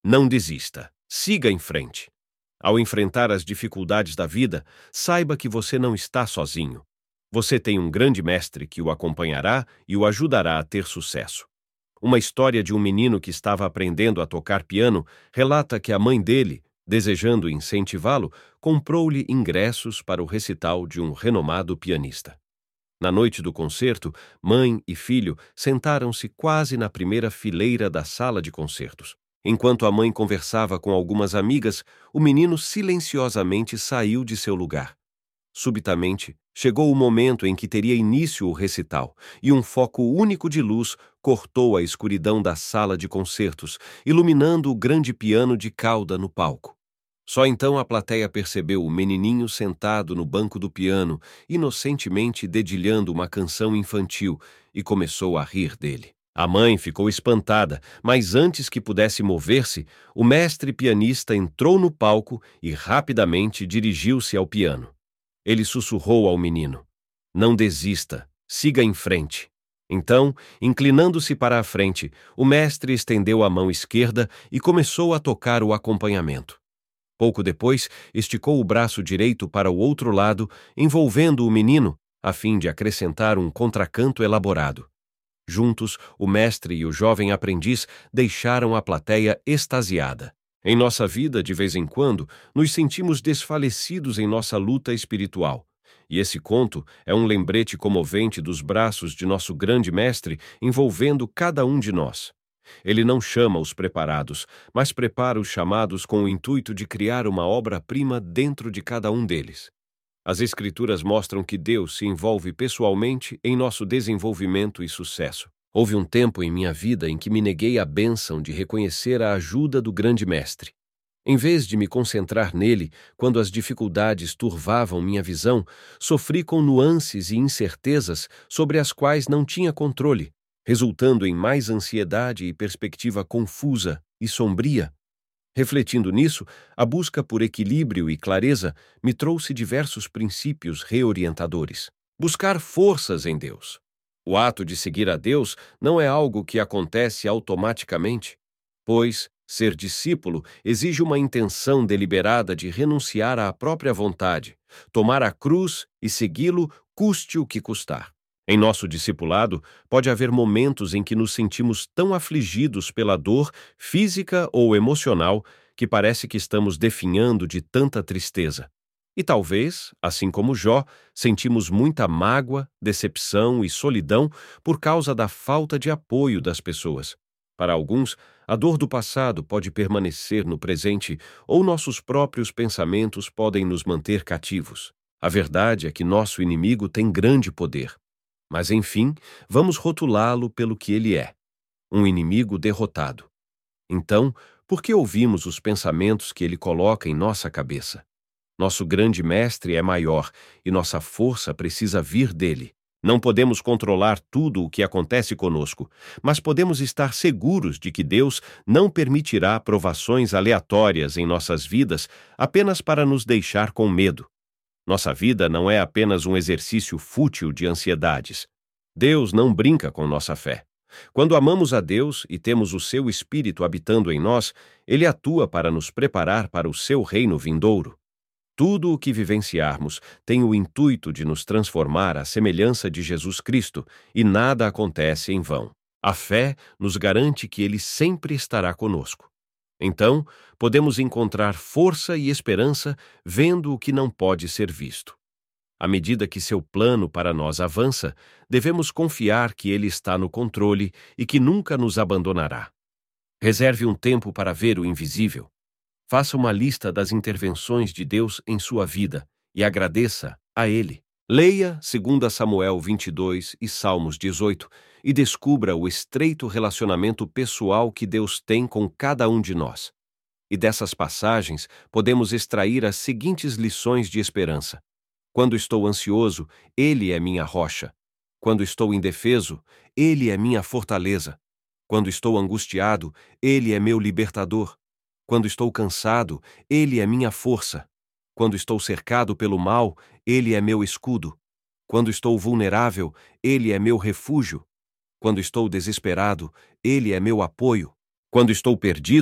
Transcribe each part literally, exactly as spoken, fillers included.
Não desista. Siga em frente. Ao enfrentar as dificuldades da vida, saiba que você não está sozinho. Você tem um grande mestre que o acompanhará e o ajudará a ter sucesso. Uma história de um menino que estava aprendendo a tocar piano relata que a mãe dele, desejando incentivá-lo, comprou-lhe ingressos para o recital de um renomado pianista. Na noite do concerto, mãe e filho sentaram-se quase na primeira fileira da sala de concertos. Enquanto a mãe conversava com algumas amigas, o menino silenciosamente saiu de seu lugar. Subitamente, chegou o momento em que teria início o recital, e um foco único de luz cortou a escuridão da sala de concertos, iluminando o grande piano de cauda no palco. Só então a plateia percebeu o menininho sentado no banco do piano, inocentemente dedilhando uma canção infantil, e começou a rir dele. A mãe ficou espantada, mas antes que pudesse mover-se, o mestre pianista entrou no palco e rapidamente dirigiu-se ao piano. Ele sussurrou ao menino: "Não desista, siga em frente." Então, inclinando-se para a frente, o mestre estendeu a mão esquerda e começou a tocar o acompanhamento. Pouco depois, esticou o braço direito para o outro lado, envolvendo o menino, a fim de acrescentar um contracanto elaborado. Juntos, o mestre e o jovem aprendiz deixaram a plateia extasiada. Em nossa vida, de vez em quando, nos sentimos desfalecidos em nossa luta espiritual. E esse conto é um lembrete comovente dos braços de nosso grande mestre envolvendo cada um de nós. Ele não chama os preparados, mas prepara os chamados com o intuito de criar uma obra-prima dentro de cada um deles. As Escrituras mostram que Deus se envolve pessoalmente em nosso desenvolvimento e sucesso. Houve um tempo em minha vida em que me neguei à bênção de reconhecer a ajuda do grande mestre. Em vez de me concentrar nele, quando as dificuldades turvavam minha visão, sofri com nuances e incertezas sobre as quais não tinha controle, resultando em mais ansiedade e perspectiva confusa e sombria. Refletindo nisso, a busca por equilíbrio e clareza me trouxe diversos princípios reorientadores. Buscar forças em Deus. O ato de seguir a Deus não é algo que acontece automaticamente, pois ser discípulo exige uma intenção deliberada de renunciar à própria vontade, tomar a cruz e segui-lo, custe o que custar. Em nosso discipulado, pode haver momentos em que nos sentimos tão afligidos pela dor física ou emocional que parece que estamos definhando de tanta tristeza. E talvez, assim como Jó, sentimos muita mágoa, decepção e solidão por causa da falta de apoio das pessoas. Para alguns, a dor do passado pode permanecer no presente ou nossos próprios pensamentos podem nos manter cativos. A verdade é que nosso inimigo tem grande poder. Mas, enfim, vamos rotulá-lo pelo que ele é: um inimigo derrotado. Então, por que ouvimos os pensamentos que ele coloca em nossa cabeça? Nosso grande mestre é maior e nossa força precisa vir dele. Não podemos controlar tudo o que acontece conosco, mas podemos estar seguros de que Deus não permitirá provações aleatórias em nossas vidas apenas para nos deixar com medo. Nossa vida não é apenas um exercício fútil de ansiedades. Deus não brinca com nossa fé. Quando amamos a Deus e temos o seu Espírito habitando em nós, Ele atua para nos preparar para o seu reino vindouro. Tudo o que vivenciarmos tem o intuito de nos transformar à semelhança de Jesus Cristo, e nada acontece em vão. A fé nos garante que Ele sempre estará conosco. Então, podemos encontrar força e esperança vendo o que não pode ser visto. À medida que seu plano para nós avança, devemos confiar que Ele está no controle e que nunca nos abandonará. Reserve um tempo para ver o invisível. Faça uma lista das intervenções de Deus em sua vida e agradeça a Ele. Leia dois Samuel vinte e dois e Salmos dezoito e descubra o estreito relacionamento pessoal que Deus tem com cada um de nós. E dessas passagens podemos extrair as seguintes lições de esperança. Quando estou ansioso, Ele é minha rocha. Quando estou indefeso, Ele é minha fortaleza. Quando estou angustiado, Ele é meu libertador. Quando estou cansado, Ele é minha força. Quando estou cercado pelo mal, Ele é meu escudo. Quando estou vulnerável, Ele é meu refúgio. Quando estou desesperado, Ele é meu apoio. Quando estou perdido,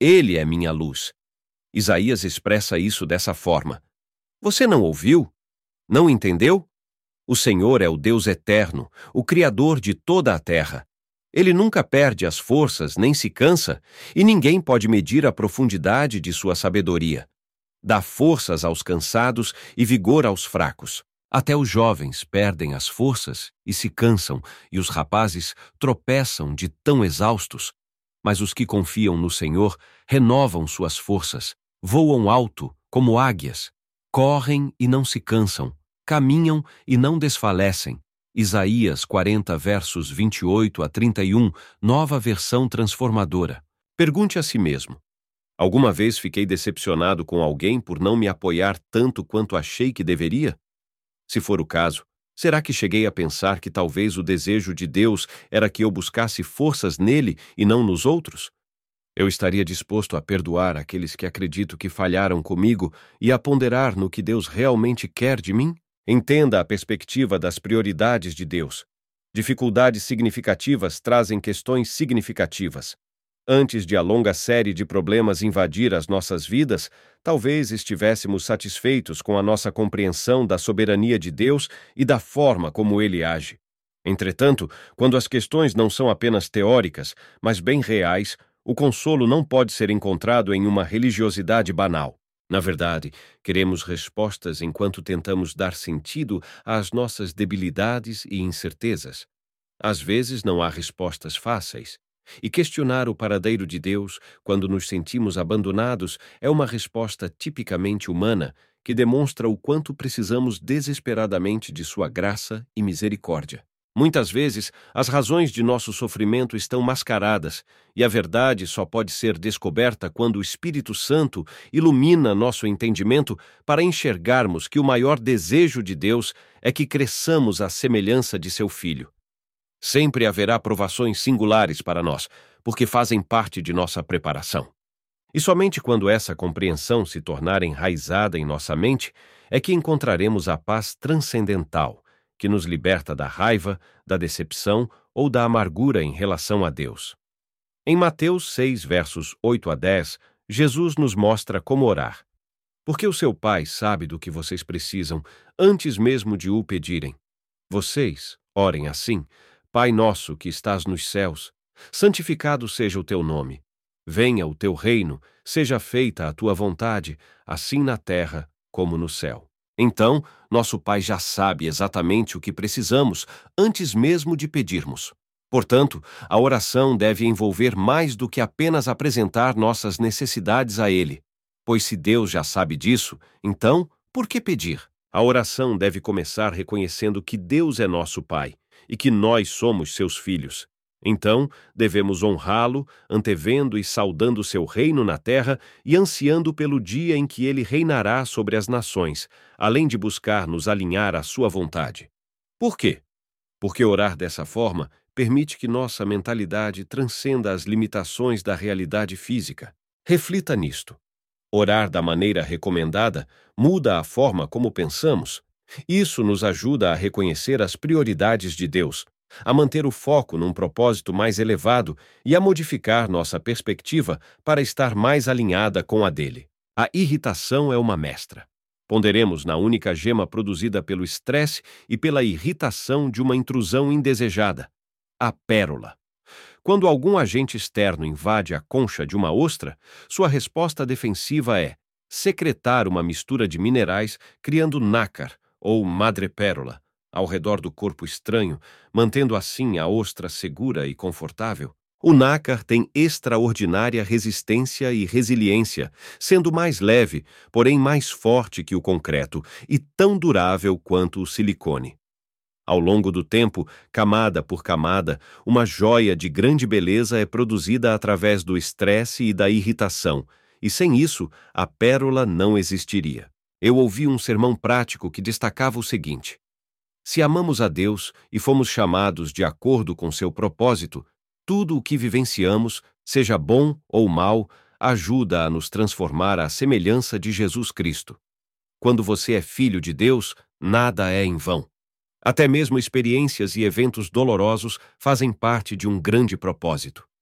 Ele é minha luz. Isaías expressa isso dessa forma. Você não ouviu? Não entendeu? O Senhor é o Deus eterno, o Criador de toda a terra. Ele nunca perde as forças nem se cansa, e ninguém pode medir a profundidade de sua sabedoria. Dá forças aos cansados e vigor aos fracos. Até os jovens perdem as forças e se cansam, e os rapazes tropeçam de tão exaustos. Mas os que confiam no Senhor renovam suas forças, voam alto como águias, correm e não se cansam, caminham e não desfalecem. Isaías quarenta, versos vinte e oito a trinta e um, nova versão transformadora. Pergunte a si mesmo: alguma vez fiquei decepcionado com alguém por não me apoiar tanto quanto achei que deveria? Se for o caso, será que cheguei a pensar que talvez o desejo de Deus era que eu buscasse forças nele e não nos outros? Eu estaria disposto a perdoar aqueles que acredito que falharam comigo e a ponderar no que Deus realmente quer de mim? Entenda a perspectiva das prioridades de Deus. Dificuldades significativas trazem questões significativas. Antes de a longa série de problemas invadir as nossas vidas, talvez estivéssemos satisfeitos com a nossa compreensão da soberania de Deus e da forma como Ele age. Entretanto, quando as questões não são apenas teóricas, mas bem reais, o consolo não pode ser encontrado em uma religiosidade banal. Na verdade, queremos respostas enquanto tentamos dar sentido às nossas debilidades e incertezas. Às vezes não há respostas fáceis. E questionar o paradeiro de Deus quando nos sentimos abandonados é uma resposta tipicamente humana que demonstra o quanto precisamos desesperadamente de sua graça e misericórdia. Muitas vezes, as razões de nosso sofrimento estão mascaradas, e a verdade só pode ser descoberta quando o Espírito Santo ilumina nosso entendimento para enxergarmos que o maior desejo de Deus é que cresçamos à semelhança de seu Filho. Sempre haverá provações singulares para nós, porque fazem parte de nossa preparação. E somente quando essa compreensão se tornar enraizada em nossa mente é que encontraremos a paz transcendental, que nos liberta da raiva, da decepção ou da amargura em relação a Deus. Em Mateus seis, versos oito a dez, Jesus nos mostra como orar. Porque o seu Pai sabe do que vocês precisam antes mesmo de o pedirem. Vocês orem assim: Pai nosso que estás nos céus, santificado seja o teu nome. Venha o teu reino, seja feita a tua vontade, assim na terra como no céu. Então, nosso Pai já sabe exatamente o que precisamos antes mesmo de pedirmos. Portanto, a oração deve envolver mais do que apenas apresentar nossas necessidades a Ele. Pois se Deus já sabe disso, então, por que pedir? A oração deve começar reconhecendo que Deus é nosso Pai e que nós somos seus filhos. Então, devemos honrá-lo, antevendo e saudando seu reino na terra e ansiando pelo dia em que ele reinará sobre as nações, além de buscar nos alinhar à sua vontade. Por quê? Porque orar dessa forma permite que nossa mentalidade transcenda as limitações da realidade física. Reflita nisto. Orar da maneira recomendada muda a forma como pensamos. Isso nos ajuda a reconhecer as prioridades de Deus, a manter o foco num propósito mais elevado e a modificar nossa perspectiva para estar mais alinhada com a dele. A irritação é uma mestra. Ponderemos na única gema produzida pelo estresse e pela irritação de uma intrusão indesejada: a pérola. Quando algum agente externo invade a concha de uma ostra, sua resposta defensiva é secretar uma mistura de minerais, criando nácar, ou madrepérola, ao redor do corpo estranho, mantendo assim a ostra segura e confortável. O nácar tem extraordinária resistência e resiliência, sendo mais leve, porém mais forte que o concreto e tão durável quanto o silicone. Ao longo do tempo, camada por camada, uma joia de grande beleza é produzida através do estresse e da irritação, e sem isso, a pérola não existiria. Eu ouvi um sermão prático que destacava o seguinte: se amamos a Deus e fomos chamados de acordo com seu propósito, tudo o que vivenciamos, seja bom ou mal, ajuda a nos transformar à semelhança de Jesus Cristo. Quando você é filho de Deus, nada é em vão. Até mesmo experiências e eventos dolorosos fazem parte de um grande propósito.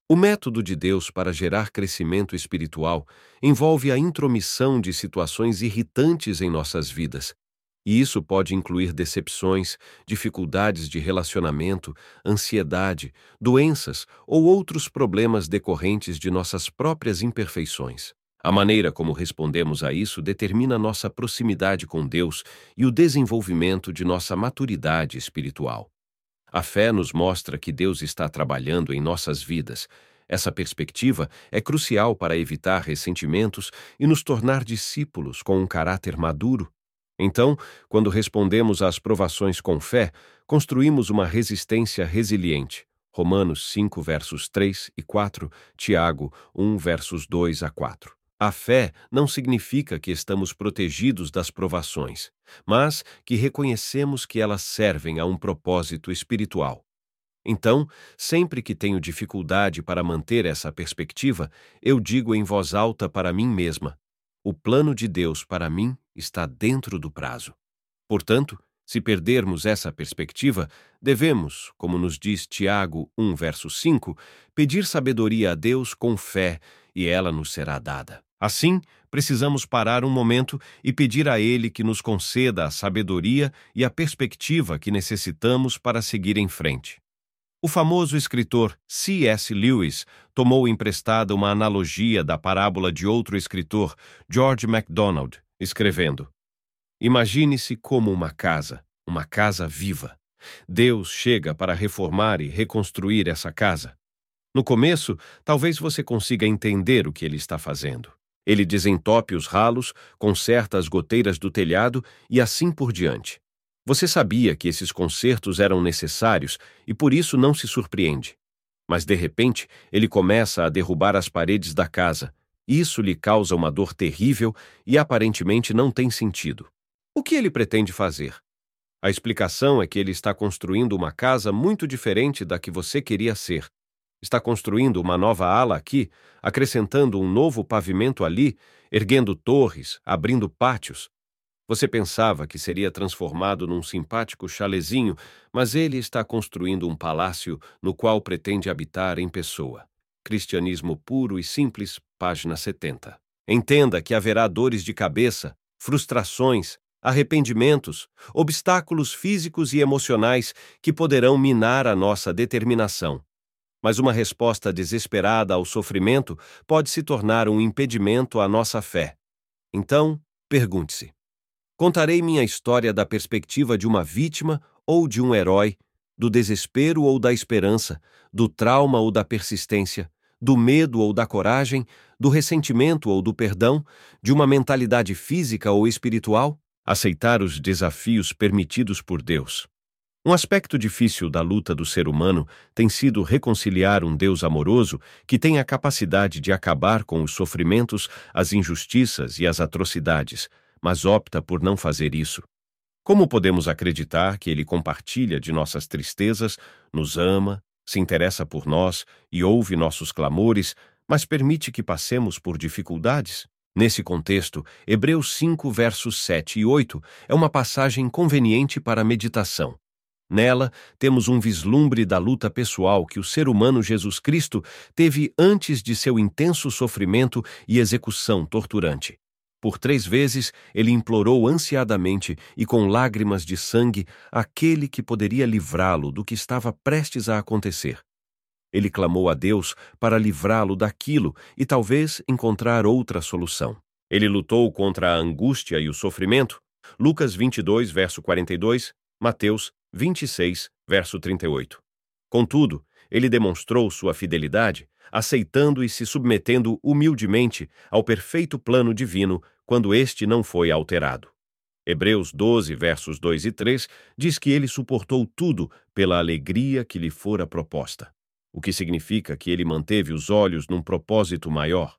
O método de Deus para gerar crescimento espiritual envolve a intromissão de situações irritantes em nossas vidas. E isso pode incluir decepções, dificuldades de relacionamento, ansiedade, doenças ou outros problemas decorrentes de nossas próprias imperfeições. A maneira como respondemos a isso determina nossa proximidade com Deus e o desenvolvimento de nossa maturidade espiritual. A fé nos mostra que Deus está trabalhando em nossas vidas. Essa perspectiva é crucial para evitar ressentimentos e nos tornar discípulos com um caráter maduro. Então, quando respondemos às provações com fé, construímos uma resistência resiliente. Romanos cinco, versos três e quatro, Tiago um, versos dois a quatro. A fé não significa que estamos protegidos das provações, mas que reconhecemos que elas servem a um propósito espiritual. Então, sempre que tenho dificuldade para manter essa perspectiva, eu digo em voz alta para mim mesma: o plano de Deus para mim está dentro do prazo. Portanto, se perdermos essa perspectiva, devemos, como nos diz Tiago um, verso cinco, pedir sabedoria a Deus com fé e ela nos será dada. Assim, precisamos parar um momento e pedir a Ele que nos conceda a sabedoria e a perspectiva que necessitamos para seguir em frente. O famoso escritor C S Lewis tomou emprestada uma analogia da parábola de outro escritor, George MacDonald, escrevendo: imagine-se como uma casa, uma casa viva. Deus chega para reformar e reconstruir essa casa. No começo, talvez você consiga entender o que ele está fazendo. Ele desentope os ralos, conserta as goteiras do telhado e assim por diante. Você sabia que esses consertos eram necessários e por isso não se surpreende. Mas, de repente, ele começa a derrubar as paredes da casa. Isso lhe causa uma dor terrível e aparentemente não tem sentido. O que ele pretende fazer? A explicação é que ele está construindo uma casa muito diferente da que você queria ser. Está construindo uma nova ala aqui, acrescentando um novo pavimento ali, erguendo torres, abrindo pátios. Você pensava que seria transformado num simpático chalezinho, mas ele está construindo um palácio no qual pretende habitar em pessoa. Cristianismo puro e simples, página setenta. Entenda que haverá dores de cabeça, frustrações, arrependimentos, obstáculos físicos e emocionais que poderão minar a nossa determinação. Mas uma resposta desesperada ao sofrimento pode se tornar um impedimento à nossa fé. Então, pergunte-se: contarei minha história da perspectiva de uma vítima ou de um herói, do desespero ou da esperança, do trauma ou da persistência, do medo ou da coragem, do ressentimento ou do perdão, de uma mentalidade física ou espiritual? Aceitar os desafios permitidos por Deus. Um aspecto difícil da luta do ser humano tem sido reconciliar um Deus amoroso que tem a capacidade de acabar com os sofrimentos, as injustiças e as atrocidades, mas opta por não fazer isso. Como podemos acreditar que Ele compartilha de nossas tristezas, nos ama, se interessa por nós e ouve nossos clamores, mas permite que passemos por dificuldades? Nesse contexto, Hebreus cinco, versos sete e oito é uma passagem conveniente para a meditação. Nela, temos um vislumbre da luta pessoal que o ser humano Jesus Cristo teve antes de seu intenso sofrimento e execução torturante. Por três vezes, ele implorou ansiadamente e com lágrimas de sangue aquele que poderia livrá-lo do que estava prestes a acontecer. Ele clamou a Deus para livrá-lo daquilo e talvez encontrar outra solução. Ele lutou contra a angústia e o sofrimento. Lucas vinte e dois, verso quarenta e dois, Mateus vinte e seis, verso trinta e oito. Contudo, ele demonstrou sua fidelidade, aceitando e se submetendo humildemente ao perfeito plano divino quando este não foi alterado. Hebreus doze, versos dois e três, diz que ele suportou tudo pela alegria que lhe fora proposta, o que significa que ele manteve os olhos num propósito maior.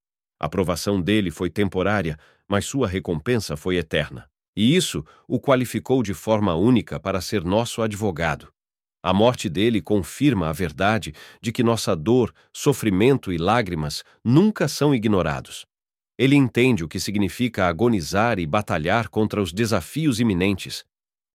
A provação dele foi temporária, mas sua recompensa foi eterna. E isso o qualificou de forma única para ser nosso advogado. A morte dele confirma a verdade de que nossa dor, sofrimento e lágrimas nunca são ignorados. Ele entende o que significa agonizar e batalhar contra os desafios iminentes.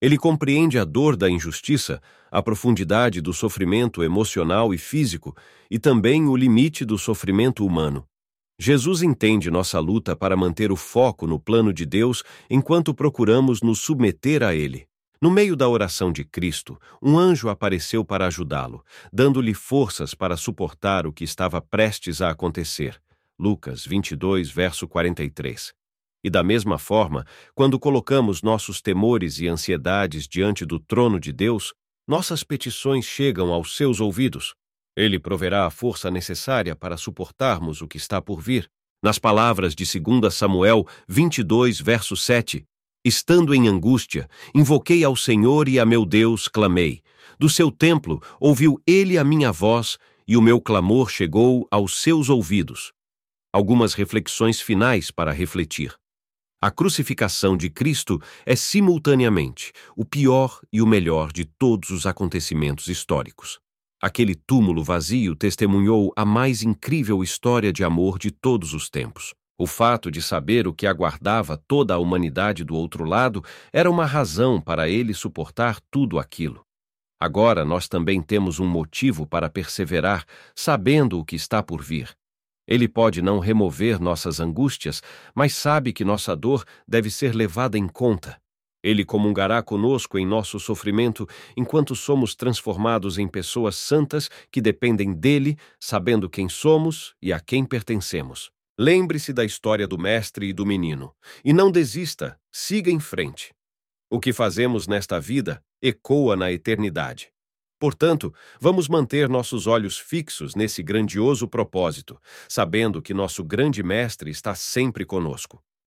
Ele compreende a dor da injustiça, a profundidade do sofrimento emocional e físico e também o limite do sofrimento humano. Jesus entende nossa luta para manter o foco no plano de Deus enquanto procuramos nos submeter a Ele. No meio da oração de Cristo, um anjo apareceu para ajudá-lo, dando-lhe forças para suportar o que estava prestes a acontecer. Lucas vinte e dois, verso quarenta e três. E da mesma forma, quando colocamos nossos temores e ansiedades diante do trono de Deus, nossas petições chegam aos seus ouvidos. Ele proverá a força necessária para suportarmos o que está por vir. Nas palavras de dois Samuel vinte e dois, verso sete, estando em angústia, invoquei ao Senhor e a meu Deus clamei. Do seu templo ouviu ele a minha voz e o meu clamor chegou aos seus ouvidos. Algumas reflexões finais para refletir. A crucificação de Cristo é simultaneamente o pior e o melhor de todos os acontecimentos históricos. Aquele túmulo vazio testemunhou a mais incrível história de amor de todos os tempos. O fato de saber o que aguardava toda a humanidade do outro lado era uma razão para ele suportar tudo aquilo. Agora nós também temos um motivo para perseverar, sabendo o que está por vir. Ele pode não remover nossas angústias, mas sabe que nossa dor deve ser levada em conta. Ele comungará conosco em nosso sofrimento enquanto somos transformados em pessoas santas que dependem dele, sabendo quem somos e a quem pertencemos. Lembre-se da história do mestre e do menino, e não desista, siga em frente. O que fazemos nesta vida ecoa na eternidade. Portanto, vamos manter nossos olhos fixos nesse grandioso propósito, sabendo que nosso grande mestre está sempre conosco.